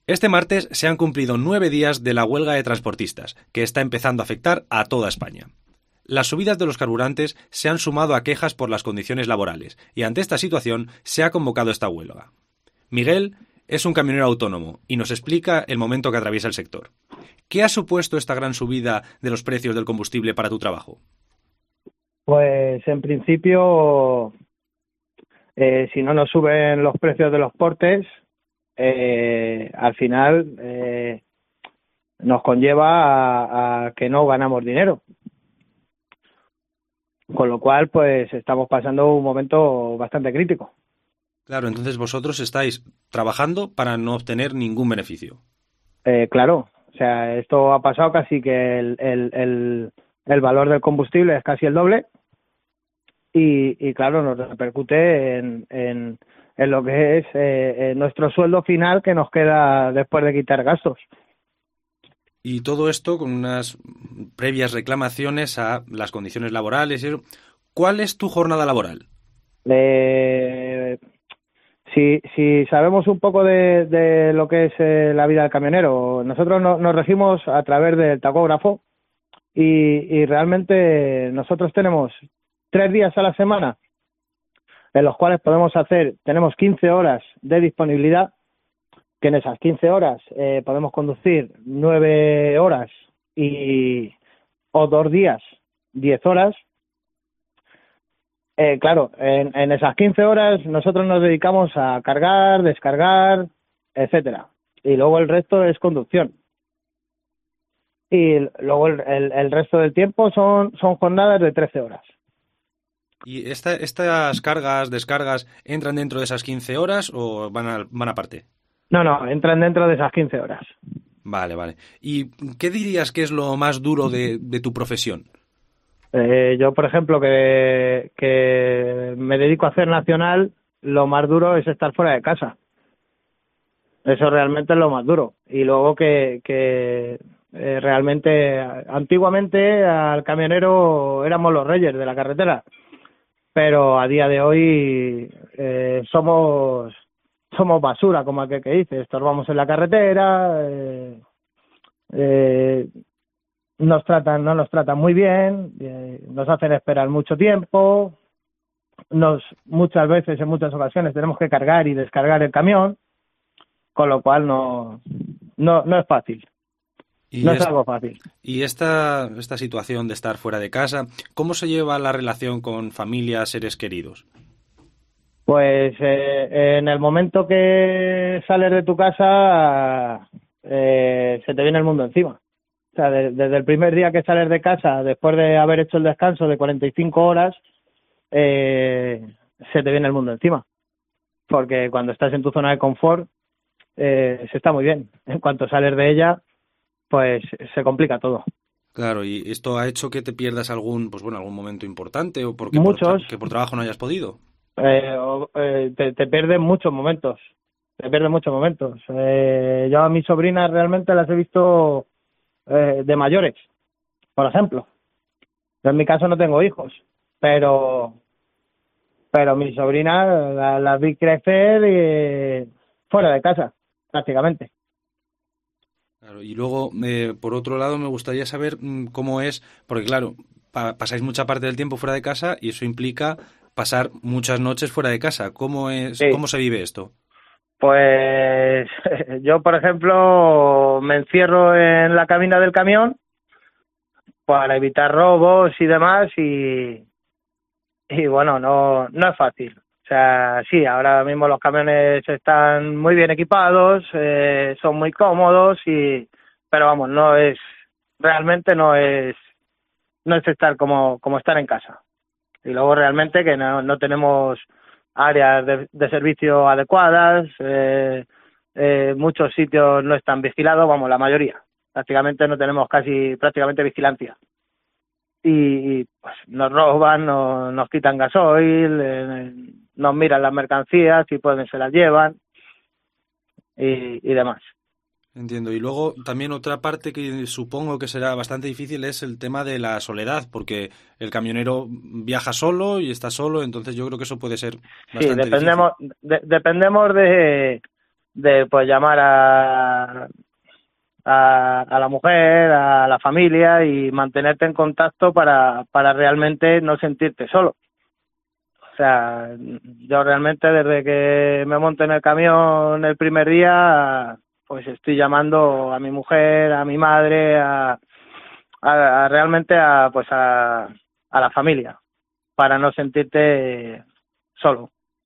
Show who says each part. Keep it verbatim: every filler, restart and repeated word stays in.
Speaker 1: Este martes se han cumplido nueve días de la huelga de transportistas, que está empezando a afectar a toda España. Las subidas de los carburantes se han sumado a quejas por las condiciones laborales, y ante esta situación se ha convocado esta huelga. Miguel es un camionero autónomo y nos explica el momento que atraviesa el sector. ¿Qué ha supuesto esta gran subida de los precios del combustible para tu trabajo?
Speaker 2: Pues en principio, eh, si no nos suben los precios de los portes, eh, al final eh, nos conlleva a, a que no ganamos dinero. Con lo cual, pues estamos pasando un momento bastante crítico.
Speaker 1: Claro, entonces vosotros estáis trabajando para no obtener ningún beneficio.
Speaker 2: Eh, claro, o sea, esto ha pasado casi que el, el, el, el valor del combustible es casi el doble y, y claro, nos repercute en, en, en lo que es eh, en nuestro sueldo final que nos queda después de quitar gastos.
Speaker 1: Y todo esto con unas previas reclamaciones a las condiciones laborales. ¿Cuál es tu jornada laboral?
Speaker 2: Eh, si, si sabemos un poco de, de lo que es eh, la vida del camionero, nosotros no, nos regimos a través del tacógrafo y, y realmente nosotros tenemos tres días a la semana en los cuales podemos hacer, tenemos quince horas de disponibilidad, que en esas quince horas eh, podemos conducir nueve horas y o dos días diez horas. Eh, claro, en, en esas quince horas nosotros nos dedicamos a cargar, descargar, etcétera. Y luego el resto es conducción. Y luego el, el, el resto del tiempo son, son jornadas de trece horas.
Speaker 1: ¿Y esta, estas cargas, descargas, entran dentro de esas quince horas o van, a, van aparte?
Speaker 2: No, no, entran dentro de esas quince horas.
Speaker 1: Vale, vale. ¿Y qué dirías que es lo más duro de, de tu profesión?
Speaker 2: Eh, yo, por ejemplo, que, que me dedico a hacer nacional, lo más duro es estar fuera de casa. Eso realmente es lo más duro. Y luego que, que eh, realmente, antiguamente al camionero éramos los reyes de la carretera, pero a día de hoy eh, somos somos basura, como aquel que dice, estorbamos en la carretera, eh, eh, nos tratan, no nos tratan muy bien, eh, nos hacen esperar mucho tiempo, nos muchas veces, en muchas ocasiones, tenemos que cargar y descargar el camión, con lo cual no, no, no es fácil.
Speaker 1: Y
Speaker 2: no
Speaker 1: es,
Speaker 2: es algo fácil.
Speaker 1: Y esta, esta situación de estar fuera de casa, ¿cómo se lleva la relación con familia, seres queridos?
Speaker 2: Pues eh, en el momento que sales de tu casa, eh, se te viene el mundo encima. O sea, de, desde el primer día que sales de casa, después de haber hecho el descanso de cuarenta y cinco horas, eh, se te viene el mundo encima. Porque cuando estás en tu zona de confort, eh, se está muy bien. En cuanto sales de ella, pues se complica todo.
Speaker 1: Claro, y esto ha hecho que te pierdas algún, pues bueno, algún momento importante o porque
Speaker 2: Muchos.
Speaker 1: Por tra- que por trabajo no hayas podido.
Speaker 2: Eh, o, eh, te, te pierdes muchos momentos. Te pierdes muchos momentos. Eh, yo a mis sobrinas realmente las he visto eh, de mayores, por ejemplo. Yo en mi caso no tengo hijos, pero pero mis sobrinas las, las vi crecer eh, fuera de casa, prácticamente.
Speaker 1: Claro, y luego, eh, por otro lado, me gustaría saber mmm, cómo es, porque claro, pa- pasáis mucha parte del tiempo fuera de casa y eso implica pasar muchas noches fuera de casa. ¿Cómo es,
Speaker 2: Sí.
Speaker 1: cómo se vive esto?
Speaker 2: Pues yo, por ejemplo, me encierro en la cabina del camión para evitar robos y demás y, y bueno, no, no es fácil. O sea, sí, ahora mismo los camiones están muy bien equipados, eh, son muy cómodos y, pero vamos, no es, realmente no es, no es estar como, como estar en casa. Y luego realmente que no, no tenemos áreas de, de servicio adecuadas, eh, eh, muchos sitios no están vigilados, vamos, la mayoría. Prácticamente no tenemos casi prácticamente vigilancia. Y, y pues nos roban, no, nos quitan gasoil, eh, nos miran las mercancías, si pueden se las llevan y, y demás.
Speaker 1: Entiendo. Y luego también otra parte que supongo que será bastante difícil es el tema de la soledad, porque el camionero viaja solo y está solo, entonces yo creo que eso puede ser bastante
Speaker 2: sí, dependemos,
Speaker 1: difícil.
Speaker 2: de, dependemos de de pues llamar a, a, a la mujer, a la familia y mantenerte en contacto para, para realmente no sentirte solo. O sea, yo realmente desde que me monto en el camión el primer día, pues estoy llamando a mi mujer, a mi madre, a, a, a realmente a pues a, a la familia, para no sentirte solo.